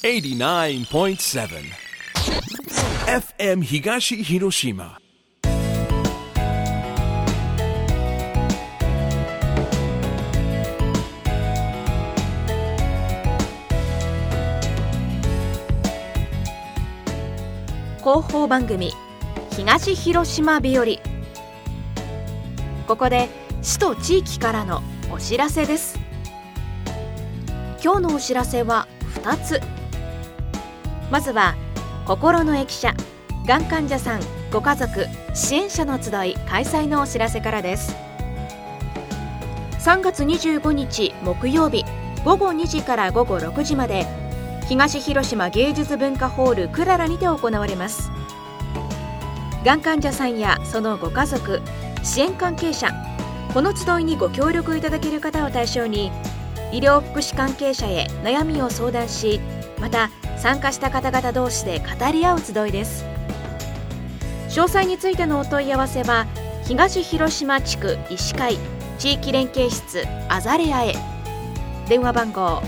89.7 FM 東広島。 広報番組東広島日和。ここで市と地域からのお知らせです。今日のお知らせは2つ。まずは心の駅舎がん患者さんご家族支援者の集い開催のお知らせからです。3月25日木曜日午後2時から午後6時まで東広島芸術文化ホールクララにて行われます。がん患者さんやそのご家族支援関係者、この集いにご協力いただける方を対象に医療福祉関係者へ悩みを相談し、また参加した方々同士で語り合う集いです。詳細についてのお問い合わせは東広島地区医師会地域連携室アザレアへ。電話番号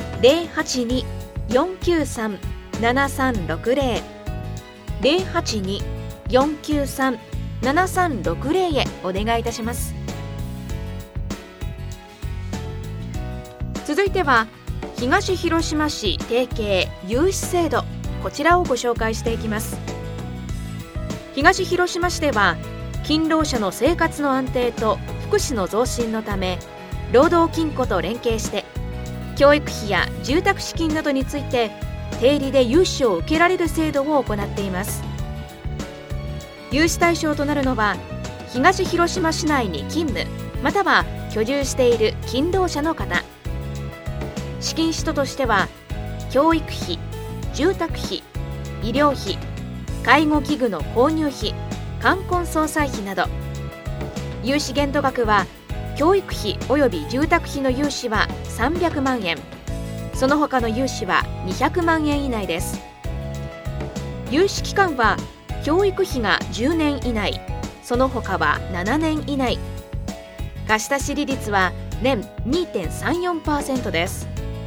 082-493-7360 082-493-7360 へお願いいたします。続いては東広島市提携融資制度、こちらをご紹介していきます。東広島市では勤労者の生活の安定と福祉の増進のため労働金庫と連携して教育費や住宅資金などについて低利で融資を受けられる制度を行っています。融資対象となるのは東広島市内に勤務または居住している勤労者の方。資金使途としては教育費、住宅費、医療費、介護器具の購入費、冠婚葬祭費など。融資限度額は教育費及び住宅費の融資は300万円、その他の融資は200万円以内です。融資期間は教育費が10年以内、その他は7年以内。貸出利率は年 2.34% です。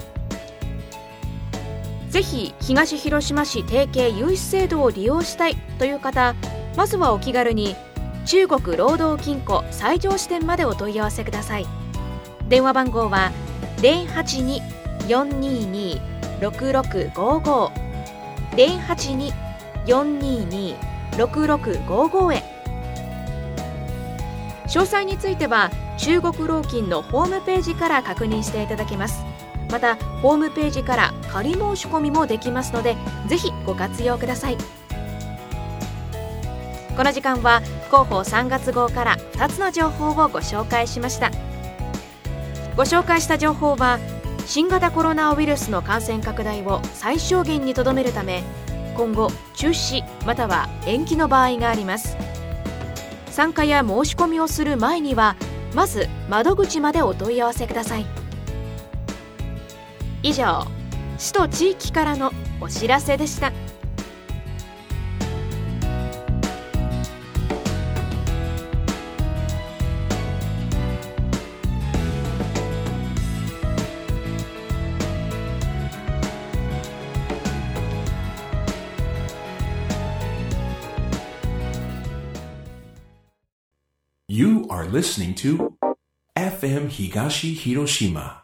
ぜひ東広島市提携融資制度を利用したいという方、まずはお気軽に中国労働金庫西条支店までお問い合わせください。電話番号は 082-422-6655 082-422-6655 へ。詳細については中国労金のホームページから確認していただけます。またホームページから仮申し込みもできますので、ぜひご活用ください。この時間は広報3月号から2つの情報をご紹介しました。ご紹介した情報は新型コロナウイルスの感染拡大を最小限にとどめるため今後中止または延期の場合があります。参加や申し込みをする前にはまず窓口までお問い合わせください。以上、市と地域からのお知らせでした。 You are listening to FM 東広島